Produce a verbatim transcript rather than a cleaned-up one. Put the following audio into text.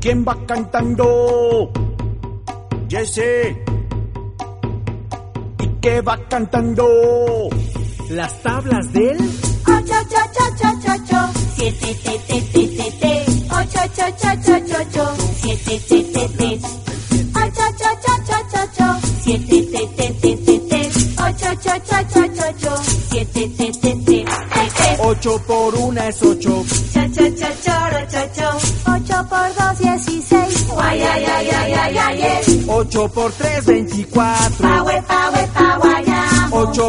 ¿Quién va cantando? Jesse. ¿Y qué va cantando? Las tablas del ocho, ocho, ocho, ocho, ocho, siete, te, te, te, te, te, ocho, ocho, ocho, ocho, ocho, siete, te, te, te, ocho, ocho, ocho, ocho, ocho, siete, te, te, te, te, te, ocho, ocho, ocho, ocho, ocho, siete, te, te, te, te, te. Ocho por una es ocho. Cha, cha, cha, choro, cho, cho. Ocho por dos, dieciséis. Guay, ay, ay, ay, ay, ay, ay. Ocho por tres, veinticuatro. Pa, we, pa, we, pa, guayamo. Ocho